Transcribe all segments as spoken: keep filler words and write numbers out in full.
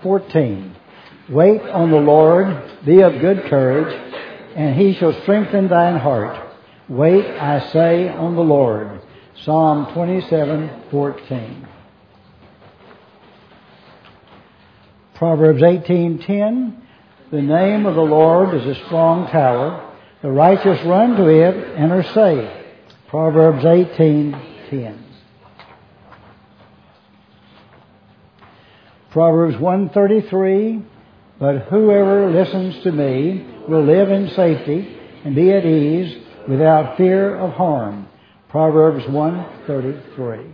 fourteen. Wait on the Lord, be of good courage, and he shall strengthen thine heart. Wait, I say, on the Lord. Psalm twenty-seven fourteen. Proverbs eighteen ten. The name of the Lord is a strong tower. The righteous run to it and are safe. Proverbs eighteen ten. Proverbs one thirty-three. But whoever listens to me will live in safety and be at ease without fear of harm. Proverbs one thirty-three.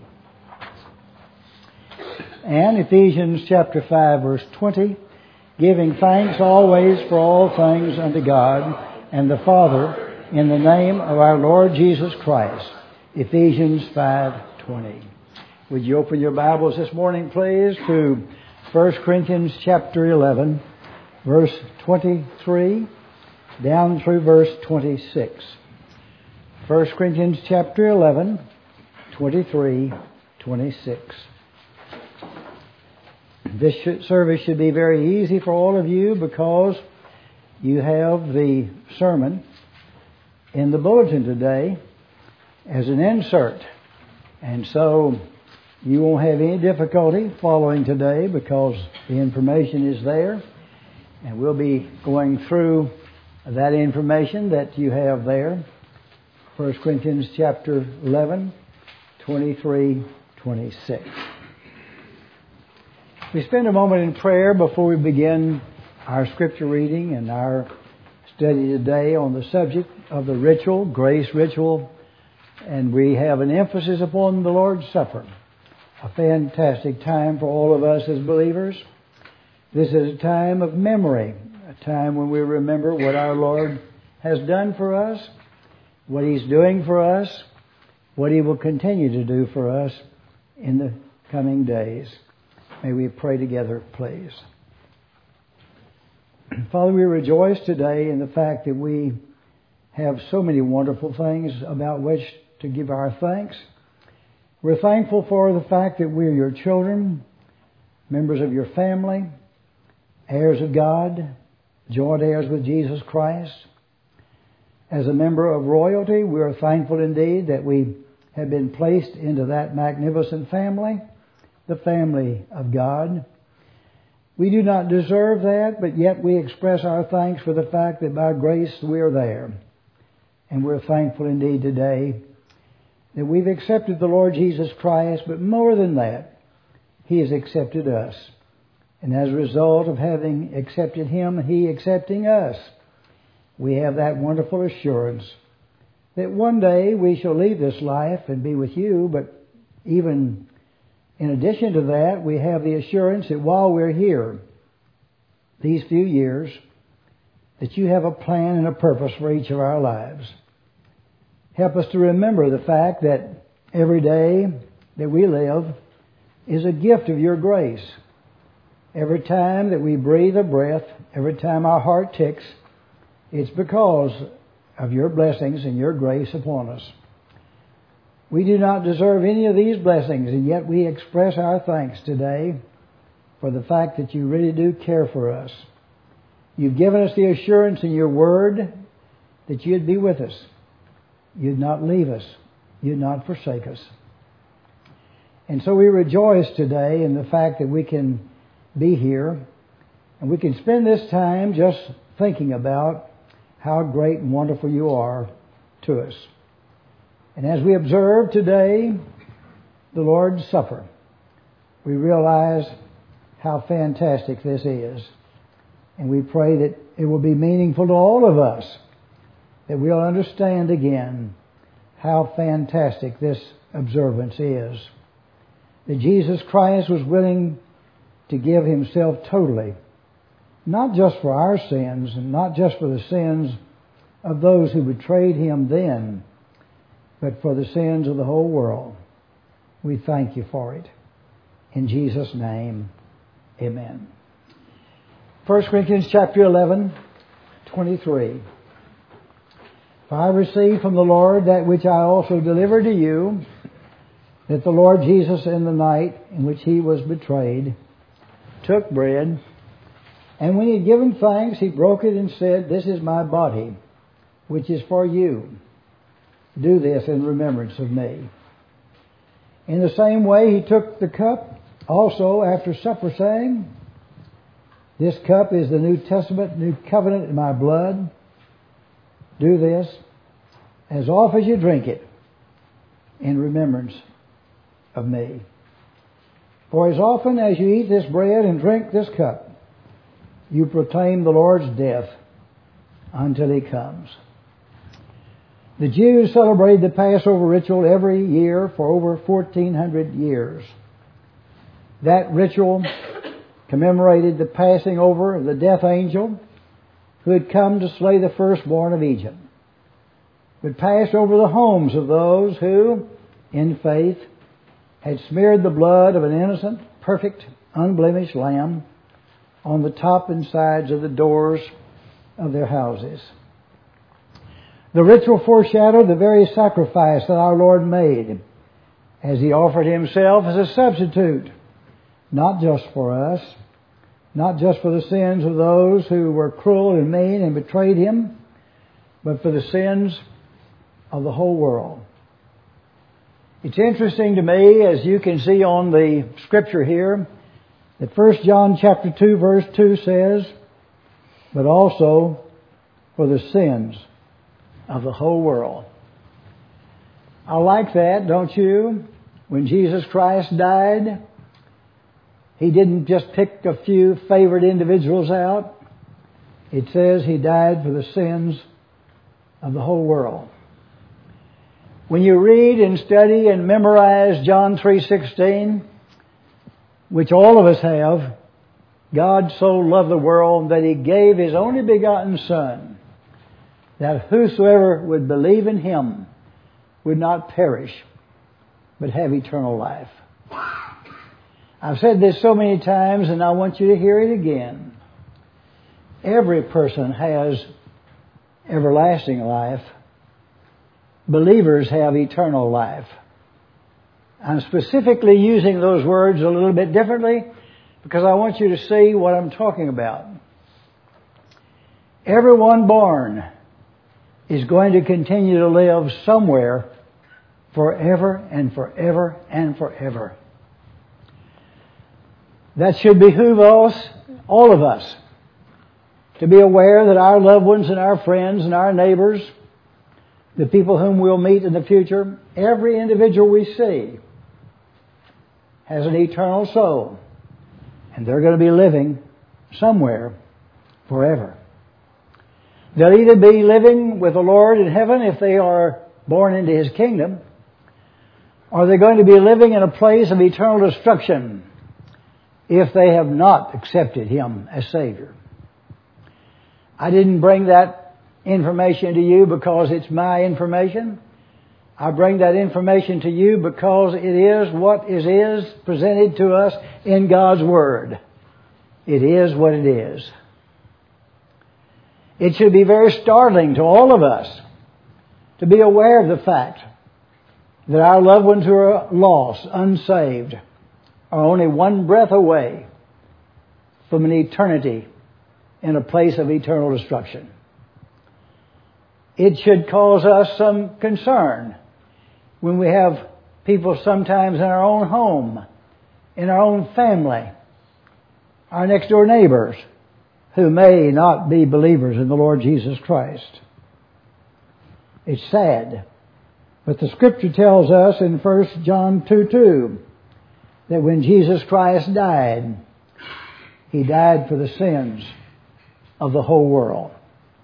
And Ephesians chapter five verse twenty. Giving thanks always for all things unto God and the Father in the name of our Lord Jesus Christ. Ephesians five twenty. Would you open your Bibles this morning, please, to First Corinthians chapter eleven, verse twenty-three, down through verse twenty-six. First Corinthians chapter eleven, twenty-three, twenty-six. This service should be very easy for all of you because you have the sermon in the bulletin today as an insert. And so you won't have any difficulty following today because the information is there. And we'll be going through that information that you have there. First Corinthians chapter eleven, twenty-three, twenty-six. We spend a moment in prayer before we begin our scripture reading and our study today on the subject of the ritual, grace ritual, and we have an emphasis upon the Lord's Supper. A fantastic time for all of us as believers. This is a time of memory, a time when we remember what our Lord has done for us, what He's doing for us, what He will continue to do for us in the coming days. May we pray together, please. Father, we rejoice today in the fact that we have so many wonderful things about which to give our thanks. We're thankful for the fact that we're your children, members of your family, heirs of God, joint heirs with Jesus Christ. As a member of royalty, we are thankful indeed that we have been placed into that magnificent family, the family of God. We do not deserve that, but yet we express our thanks for the fact that by grace we are there. And we're thankful indeed today that we've accepted the Lord Jesus Christ, but more than that, He has accepted us. And as a result of having accepted Him, He accepting us, we have that wonderful assurance that one day we shall leave this life and be with you, but even in addition to that, we have the assurance that while we're here, these few years, that you have a plan and a purpose for each of our lives. Help us to remember the fact that every day that we live is a gift of your grace. Every time that we breathe a breath, every time our heart ticks, it's because of your blessings and your grace upon us. We do not deserve any of these blessings, and yet we express our thanks today for the fact that you really do care for us. You've given us the assurance in your word that you'd be with us. You'd not leave us. You'd not forsake us. And so we rejoice today in the fact that we can be here and we can spend this time just thinking about how great and wonderful you are to us. And as we observe today the Lord's Supper, we realize how fantastic this is. And we pray that it will be meaningful to all of us, that we'll understand again how fantastic this observance is. That Jesus Christ was willing to give Himself totally, not just for our sins and not just for the sins of those who betrayed Him then, but for the sins of the whole world. We thank you for it. In Jesus' name, amen. First Corinthians chapter eleven, twenty-three. For I received from the Lord that which I also delivered to you, that the Lord Jesus in the night in which He was betrayed took bread, and when he had given thanks, he broke it and said, "This is my body, which is for you. Do this in remembrance of me." In the same way, he took the cup also after supper, saying, "This cup is the New Testament, New Covenant in my blood. Do this as often as you drink it in remembrance of me. For as often as you eat this bread and drink this cup, you proclaim the Lord's death until He comes." The Jews celebrated the Passover ritual every year for over fourteen hundred years. That ritual commemorated the passing over of the death angel who had come to slay the firstborn of Egypt, but passed over the homes of those who, in faith, had smeared the blood of an innocent, perfect, unblemished lamb on the top and sides of the doors of their houses. The ritual foreshadowed the very sacrifice that our Lord made as He offered Himself as a substitute, not just for us, not just for the sins of those who were cruel and mean and betrayed Him, but for the sins of the whole world. It's interesting to me, as you can see on the scripture here, that First John chapter two verse two says, "But also for the sins of the whole world." I like that, don't you? When Jesus Christ died, He didn't just pick a few favored individuals out. It says He died for the sins of the whole world. When you read and study and memorize John three sixteen, which all of us have, God so loved the world that He gave His only begotten Son, that whosoever would believe in Him would not perish, but have eternal life. I've said this so many times, and I want you to hear it again. Every person has everlasting life. Believers have eternal life. I'm specifically using those words a little bit differently because I want you to see what I'm talking about. Everyone born is going to continue to live somewhere forever and forever and forever. That should behoove us, all of us, to be aware that our loved ones and our friends and our neighbors, the people whom we'll meet in the future, every individual we see has an eternal soul, and they're going to be living somewhere forever. They'll either be living with the Lord in heaven if they are born into His kingdom, or they're going to be living in a place of eternal destruction if they have not accepted Him as Savior. I didn't bring that information to you because it's my information. I bring that information to you because it is what is, is presented to us in God's Word. It is what it is. It should be very startling to all of us to be aware of the fact that our loved ones who are lost, unsaved, are only one breath away from an eternity in a place of eternal destruction. It should cause us some concern when we have people sometimes in our own home, in our own family, our next door neighbors, who may not be believers in the Lord Jesus Christ. It's sad, but the Scripture tells us in First John two two that when Jesus Christ died, He died for the sins of the whole world.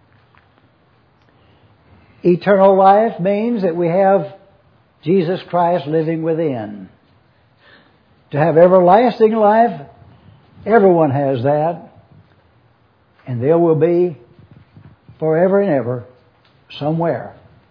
Eternal life means that we have Jesus Christ living within. To have everlasting life, everyone has that. And there will be forever and ever somewhere.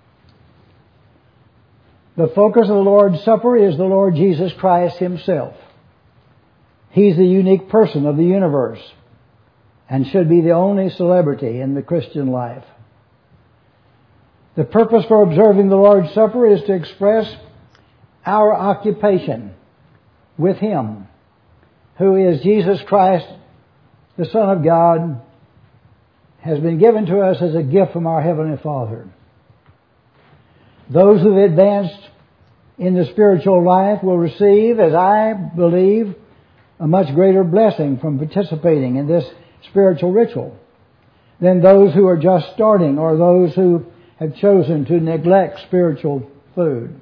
The focus of the Lord's Supper is the Lord Jesus Christ Himself. He's the unique person of the universe and should be the only celebrity in the Christian life. The purpose for observing the Lord's Supper is to express our occupation with Him who is Jesus Christ, the Son of God, has been given to us as a gift from our Heavenly Father. Those who have advanced in the spiritual life will receive, as I believe, a much greater blessing from participating in this spiritual ritual than those who are just starting or those who have chosen to neglect spiritual food.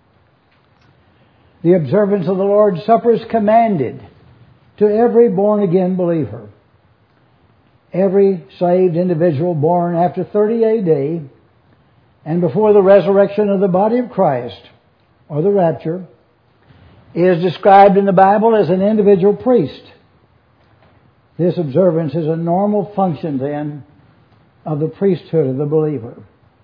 The observance of the Lord's Supper is commanded to every born-again believer. Every saved individual born after thirty A D and before the resurrection of the body of Christ, or the rapture, is described in the Bible as an individual priest. This observance is a normal function, then, of the priesthood of the believer.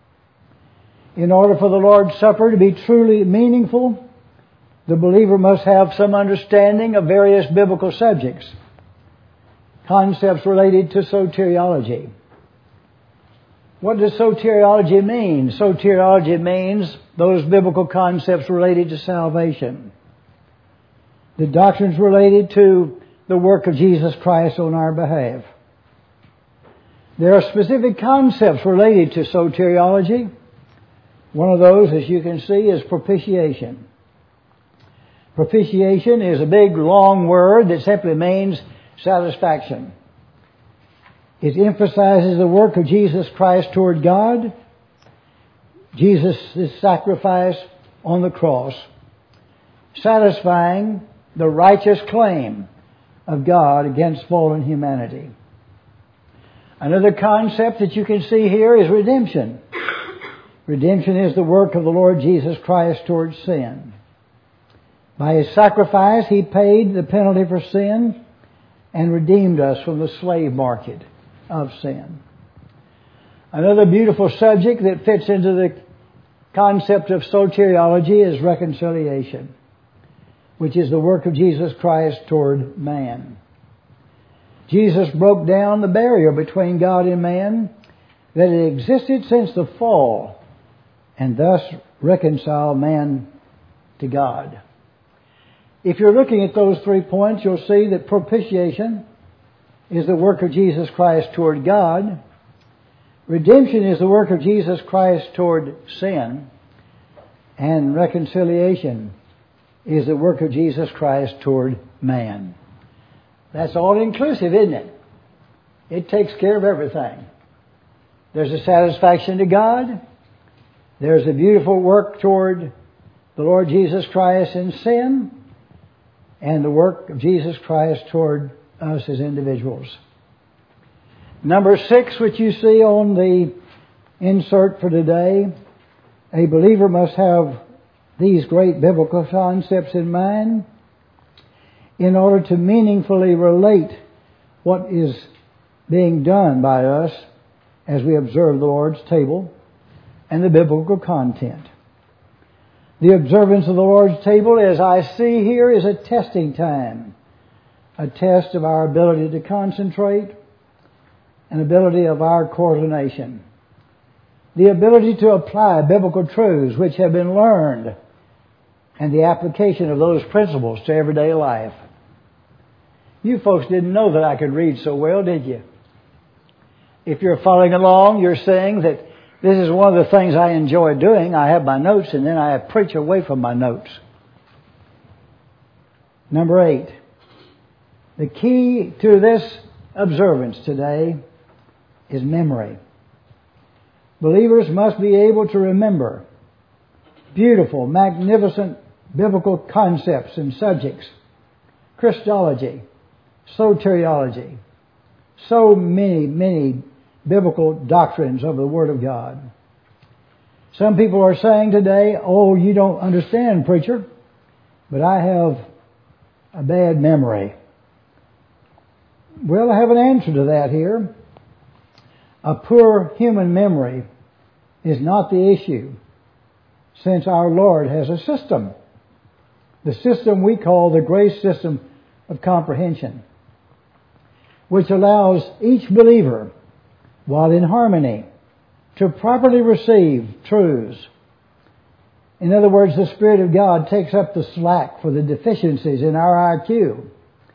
In order for the Lord's Supper to be truly meaningful, the believer must have some understanding of various biblical subjects, concepts related to soteriology. What does soteriology mean? Soteriology means those biblical concepts related to salvation, the doctrines related to the work of Jesus Christ on our behalf. There are specific concepts related to soteriology. One of those, as you can see, is propitiation. Propitiation is a big, long word that simply means satisfaction. It emphasizes the work of Jesus Christ toward God, Jesus' sacrifice on the cross, satisfying the righteous claim of God against fallen humanity. Another concept that you can see here is redemption. Redemption is the work of the Lord Jesus Christ towards sin. By His sacrifice, He paid the penalty for sin and redeemed us from the slave market of sin. Another beautiful subject that fits into the concept of soteriology is reconciliation, which is the work of Jesus Christ toward man. Jesus broke down the barrier between God and man that had existed since the fall, and thus reconciled man to God. If you're looking at those three points, you'll see that propitiation is the work of Jesus Christ toward God. Redemption is the work of Jesus Christ toward sin. And reconciliation is the work of Jesus Christ toward man. That's all inclusive, isn't it? It takes care of everything. There's a satisfaction to God. There's a beautiful work toward the Lord Jesus Christ in sin. And the work of Jesus Christ toward us as individuals. Number six, which you see on the insert for today, a believer must have these great biblical concepts in mind in order to meaningfully relate what is being done by us as we observe the Lord's table and the biblical content. The observance of the Lord's table, as I see here, is a testing time. A test of our ability to concentrate, an ability of our coordination, the ability to apply biblical truths which have been learned, and the application of those principles to everyday life. You folks didn't know that I could read so well, did you? If you're following along, you're seeing that this is one of the things I enjoy doing. I have my notes and then I preach away from my notes. Number eight. The key to this observance today is memory. Believers must be able to remember beautiful, magnificent biblical concepts and subjects. Christology, soteriology, so many, many biblical doctrines of the Word of God. Some people are saying today, oh, you don't understand, preacher, but I have a bad memory. Well, I have an answer to that here. A poor human memory is not the issue, since our Lord has a system. The system we call the grace system of comprehension, which allows each believer, while in harmony, to properly receive truths. In other words, the Spirit of God takes up the slack for the deficiencies in our I Q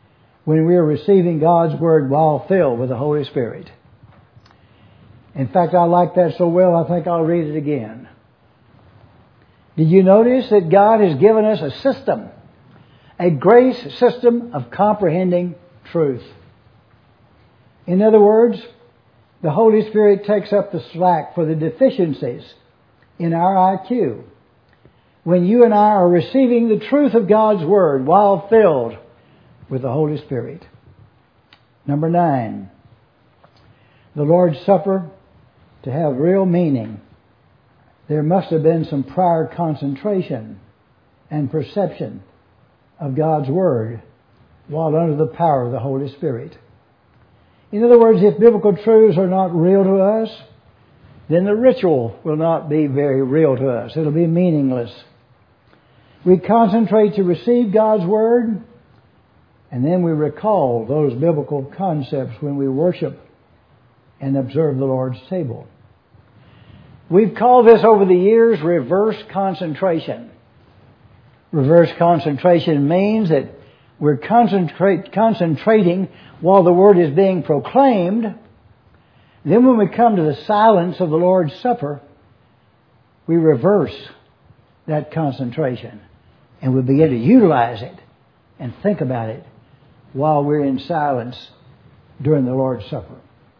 when we are receiving God's Word while filled with the Holy Spirit. In fact, I like that so well, I think I'll read it again. Did you notice that God has given us a system, a grace system of comprehending truth? In other words, the Holy Spirit takes up the slack for the deficiencies in our I Q. When you and I are receiving the truth of God's Word while filled with the Holy Spirit. Number nine, the Lord's Supper, to have real meaning, there must have been some prior concentration and perception of God's Word while under the power of the Holy Spirit. In other words, if biblical truths are not real to us, then the ritual will not be very real to us. It'll be meaningless. We concentrate to receive God's Word, and then we recall those biblical concepts when we worship and observe the Lord's table. We've called this over the years reverse concentration. Reverse concentration means that we're concentrate, concentrating while the Word is being proclaimed. Then when we come to the silence of the Lord's Supper, we reverse that concentration and we begin to utilize it and think about it while we're in silence during the Lord's Supper.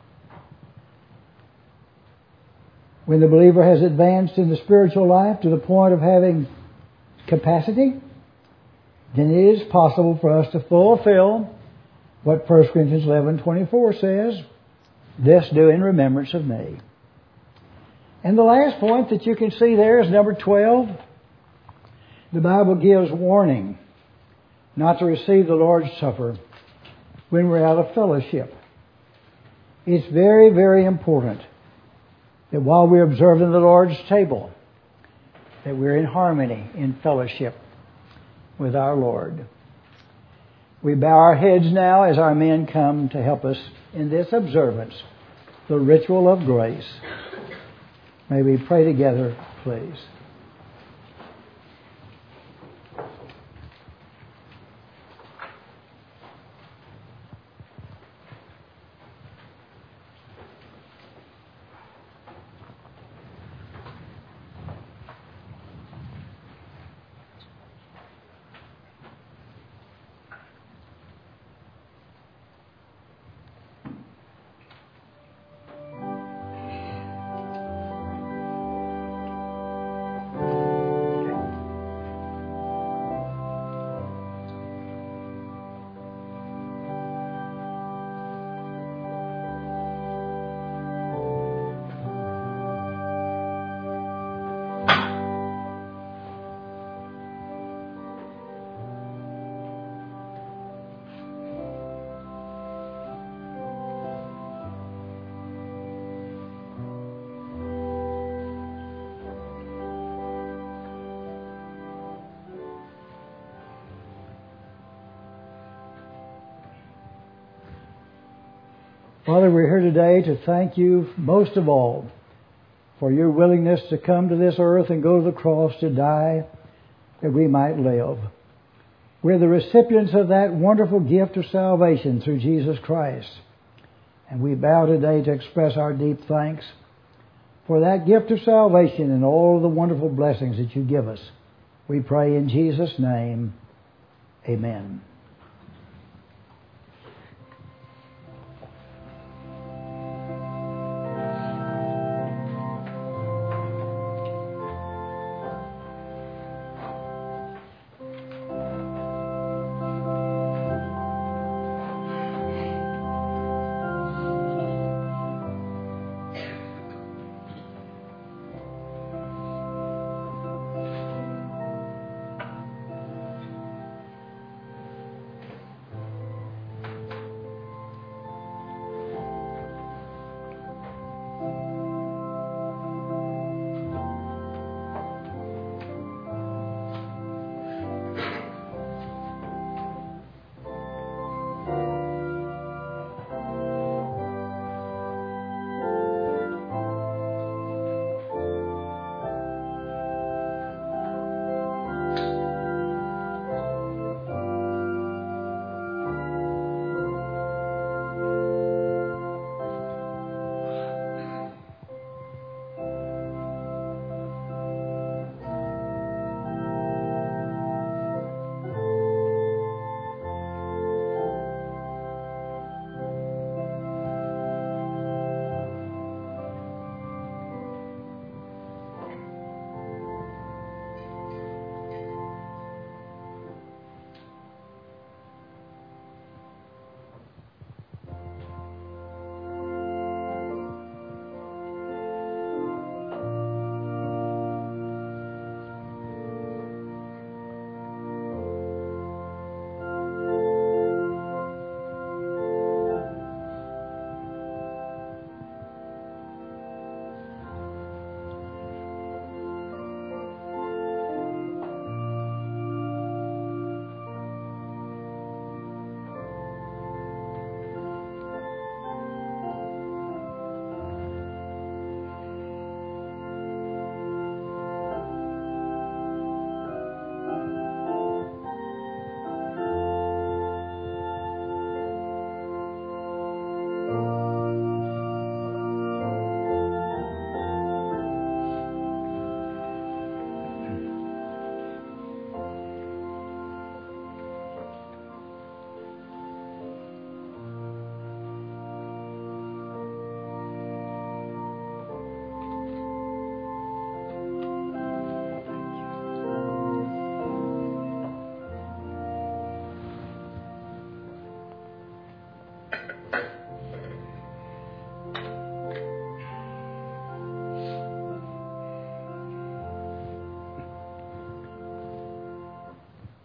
When the believer has advanced in the spiritual life to the point of having capacity, then it is possible for us to fulfill what First Corinthians eleven twenty-four says, "This do in remembrance of me." And the last point that you can see there is number twelve. The Bible gives warning not to receive the Lord's Supper when we're out of fellowship. It's very, very important that while we're observing the Lord's table, that we're in harmony, in fellowship with our Lord. We bow our heads now as our men come to help us in this observance, the ritual of grace. May we pray together, please. Father, we're here today to thank you most of all for your willingness to come to this earth and go to the cross to die that we might live. We're the recipients of that wonderful gift of salvation through Jesus Christ. And we bow today to express our deep thanks for that gift of salvation and all of the wonderful blessings that you give us. We pray in Jesus' name. Amen.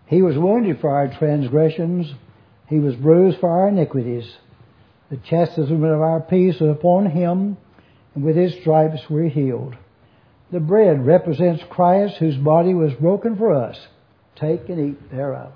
He was wounded for our transgressions. He was bruised for our iniquities. The chastisement of our peace was upon him, and with his stripes we're healed. The bread represents Christ, whose body was broken for us. Take and eat thereof.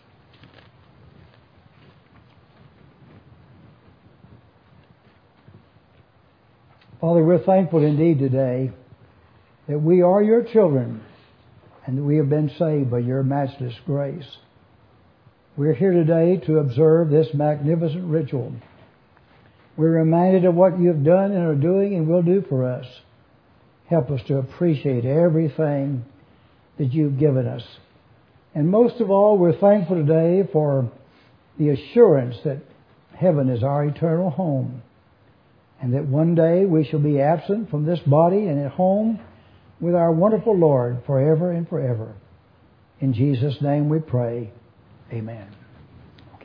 Father, we're thankful indeed today that we are your children and that we have been saved by your matchless grace. We're here today to observe this magnificent ritual. We're reminded of what you've done and are doing and will do for us. Help us to appreciate everything that you've given us. And most of all, we're thankful today for the assurance that heaven is our eternal home, and that one day we shall be absent from this body and at home with our wonderful Lord forever and forever. In Jesus' name we pray. Amen. Okay.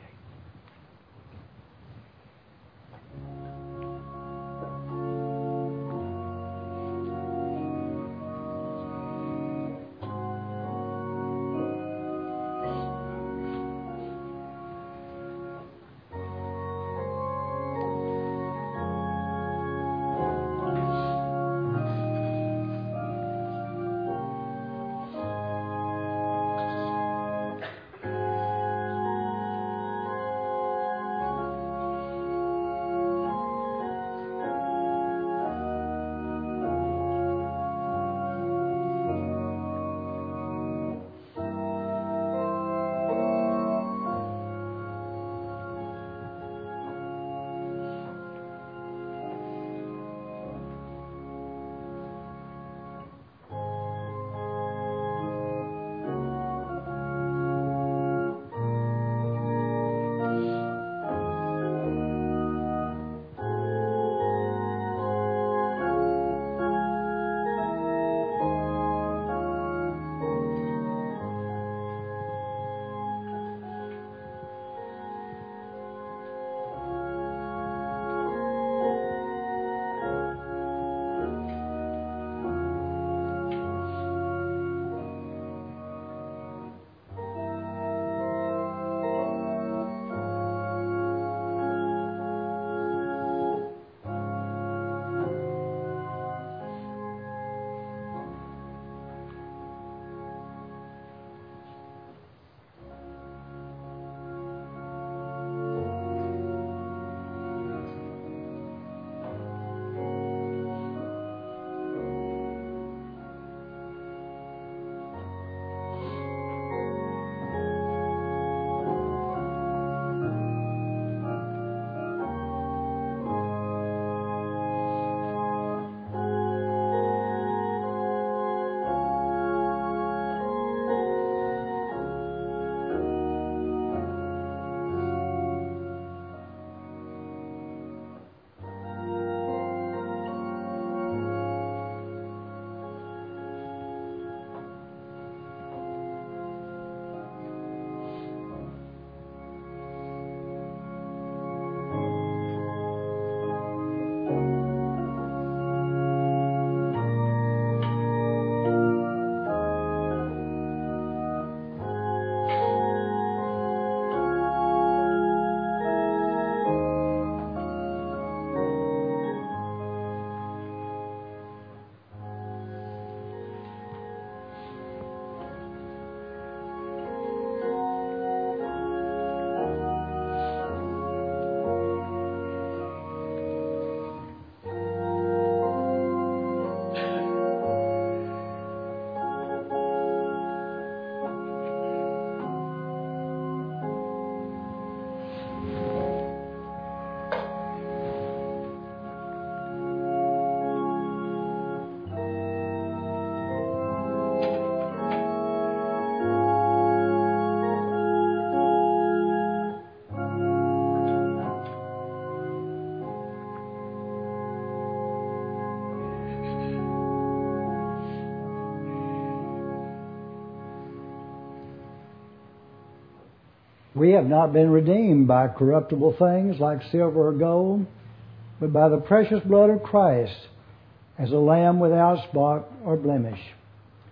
We have not been redeemed by corruptible things like silver or gold, but by the precious blood of Christ, as a lamb without spot or blemish.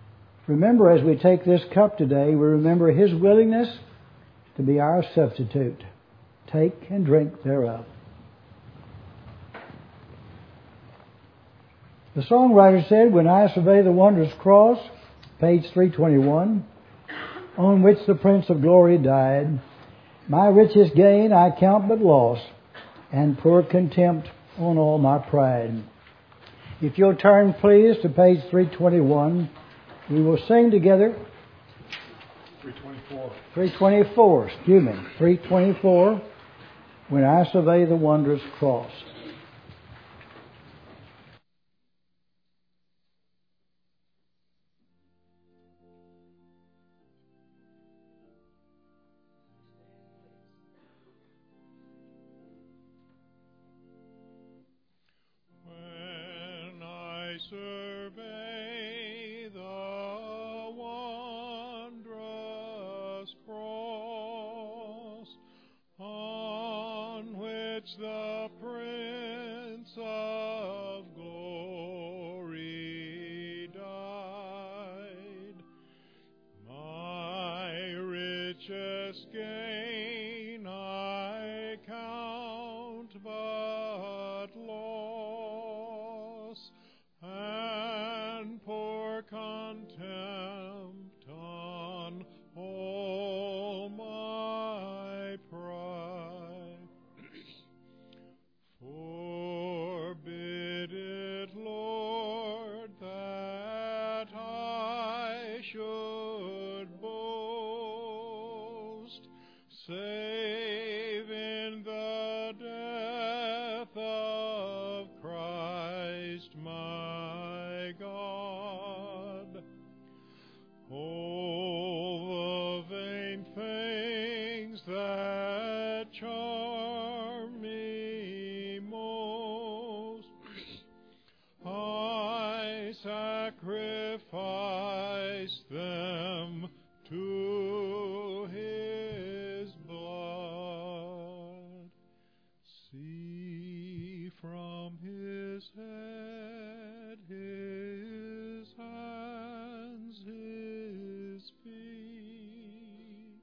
Remember, as we take this cup today, we remember His willingness to be our substitute. Take and drink thereof. The songwriter said, when I survey the wondrous cross, page three twenty-one, on which the Prince of Glory died, my richest gain I count but loss, and pour contempt on all my pride. If you'll turn, please, to page three twenty-one, we will sing together. three twenty-four. three twenty-four, excuse me. three twenty-four, when I survey the wondrous cross. Survey the wondrous cross on which the Prince of Glory died. My richest gain I count but loss, and pour contempt on all my pride. Forbid it, Lord, that I should boast, save in the death of Christ my God. All the vain things that charm me most, I sacrifice them to His blood. See from His head, His hands, His feet,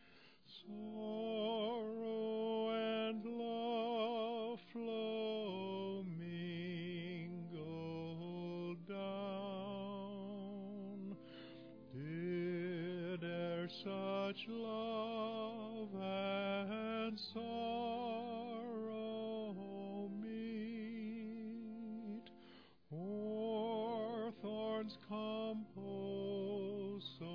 sorrow and love flow mingled down. Did e'er such love and sorrow meet, or thorns compose so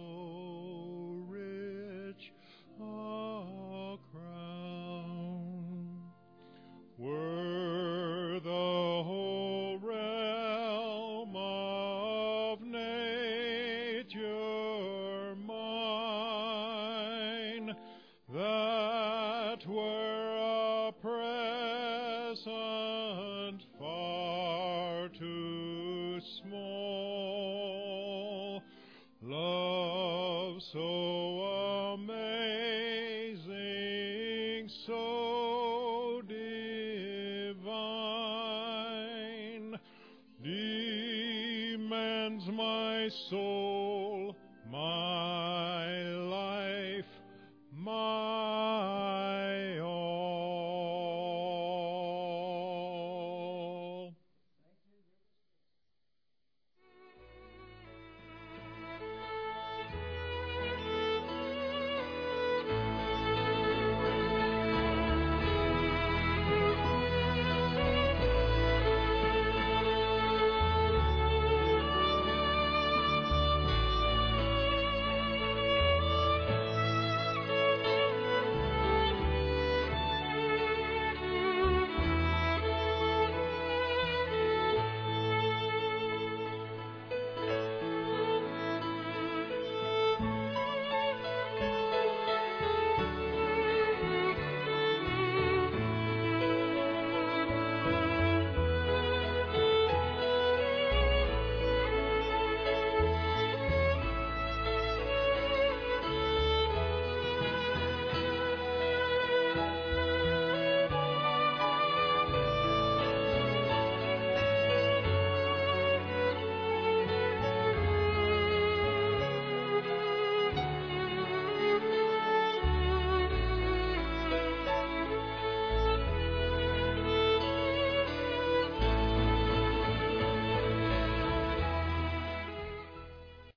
rich a crown? Were the whole realm of nature mine, that were a present far too small. Love so amazing, so divine, demands my soul